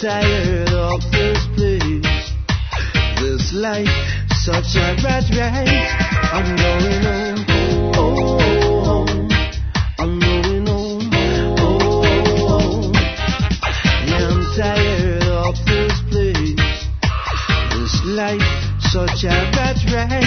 tired of this place, this life, such a rat race. I'm going home, oh, oh, oh. I'm going home, oh, oh, oh. Yeah, I'm tired of this place, this life, such a rat race.